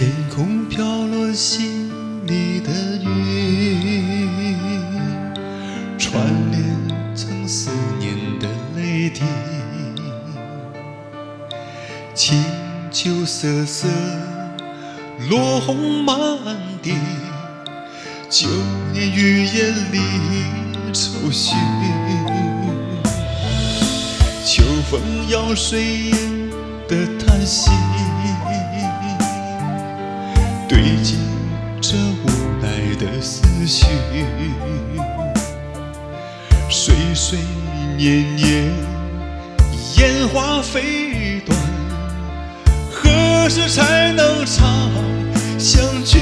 天空飘落心里的雨，串联成思念的泪滴。清秋瑟瑟，落红满地，旧年雨夜里愁绪。秋风摇水烟的叹息，堆积着无奈的思绪。岁岁年年，烟花飞短，何时才能长相聚？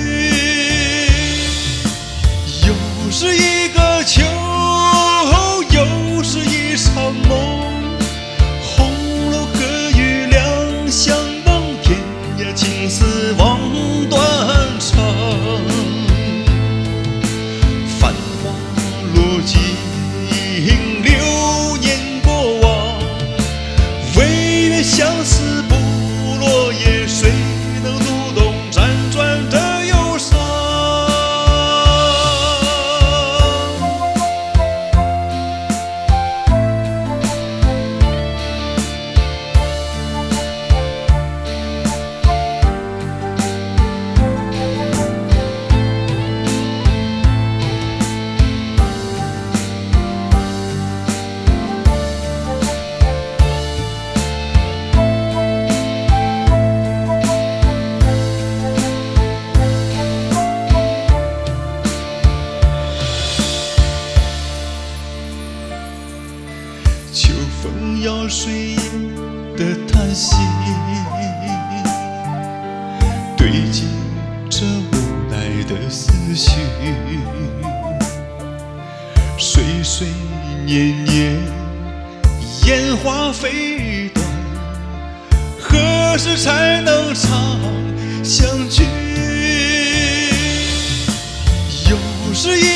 又是一个秋，又是一场梦。红楼和雨两相望，天涯情丝望断肠。繁华落尽，流年过往，唯愿相思不落叶，谁能读懂辗转的忧伤？秋风摇水烟的叹息，堆积着无奈的思绪。岁岁年年，烟花飞短，何时才能长相聚？又是一